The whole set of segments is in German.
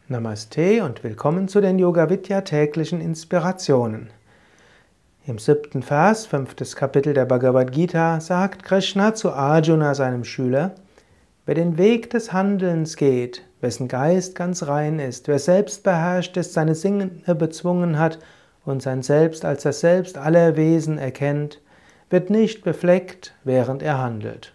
Namaste und willkommen zu den Yoga Vidya täglichen Inspirationen. Im 7. Vers, 5. Kapitel der Bhagavad Gita, sagt Krishna zu Arjuna, seinem Schüler: Wer den Weg des Handelns geht, wessen Geist ganz rein ist, wer selbstbeherrscht ist, seine Sinne bezwungen hat und sein Selbst als das Selbst aller Wesen erkennt, wird nicht befleckt, während er handelt.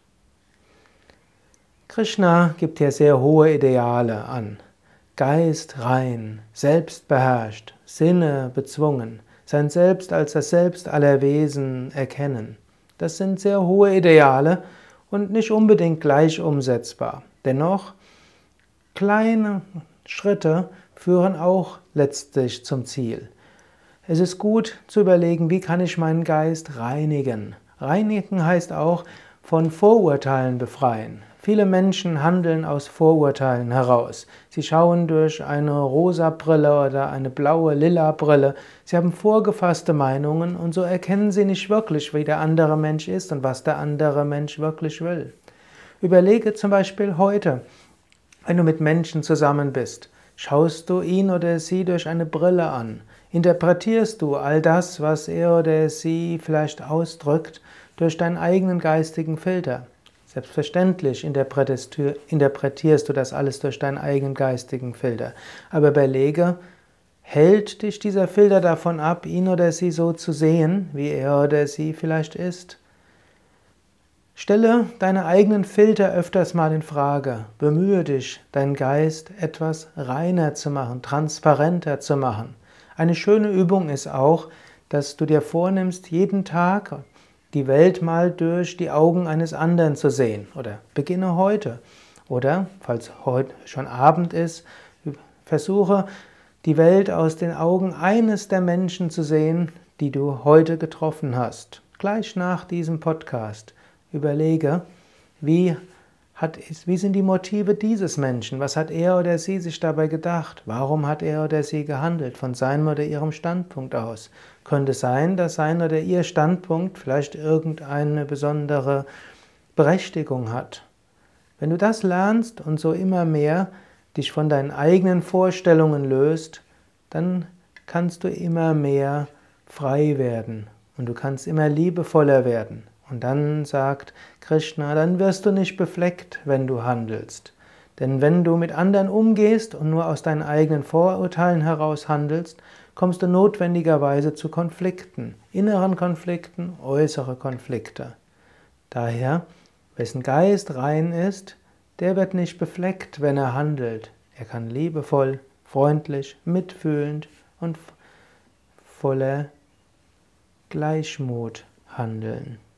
Krishna gibt hier sehr hohe Ideale an. Geist rein, selbstbeherrscht, Sinne bezwungen, sein Selbst als das Selbst aller Wesen erkennen. Das sind sehr hohe Ideale und nicht unbedingt gleich umsetzbar. Dennoch, kleine Schritte führen auch letztlich zum Ziel. Es ist gut zu überlegen, wie kann ich meinen Geist reinigen. Reinigen heißt auch von Vorurteilen befreien. Viele Menschen handeln aus Vorurteilen heraus. Sie schauen durch eine rosa Brille oder eine blaue, lila Brille. Sie haben vorgefasste Meinungen und so erkennen sie nicht wirklich, wie der andere Mensch ist und was der andere Mensch wirklich will. Überlege zum Beispiel heute, wenn du mit Menschen zusammen bist, schaust du ihn oder sie durch eine Brille an? Interpretierst du all das, was er oder sie vielleicht ausdrückt, durch deinen eigenen geistigen Filter? Selbstverständlich interpretierst du das alles durch deinen eigenen geistigen Filter. Aber überlege, hält dich dieser Filter davon ab, ihn oder sie so zu sehen, wie er oder sie vielleicht ist? Stelle deine eigenen Filter öfters mal in Frage. Bemühe dich, deinen Geist etwas reiner zu machen, transparenter zu machen. Eine schöne Übung ist auch, dass du dir vornimmst, jeden Tag die Welt mal durch die Augen eines anderen zu sehen. Oder beginne heute. Oder, falls heute schon Abend ist, versuche die Welt aus den Augen eines der Menschen zu sehen, die du heute getroffen hast. Gleich nach diesem Podcast. Überlege, wie sind die Motive dieses Menschen? Was hat er oder sie sich dabei gedacht? Warum hat er oder sie gehandelt? Von seinem oder ihrem Standpunkt aus. Könnte sein, dass sein oder ihr Standpunkt vielleicht irgendeine besondere Berechtigung hat. Wenn du das lernst und so immer mehr dich von deinen eigenen Vorstellungen löst, dann kannst du immer mehr frei werden und du kannst immer liebevoller werden. Und dann sagt Krishna, dann wirst du nicht befleckt, wenn du handelst. Denn wenn du mit anderen umgehst und nur aus deinen eigenen Vorurteilen heraus handelst, kommst du notwendigerweise zu Konflikten, inneren Konflikten, äußere Konflikte. Daher, wessen Geist rein ist, der wird nicht befleckt, wenn er handelt. Er kann liebevoll, freundlich, mitfühlend und voller Gleichmut handeln.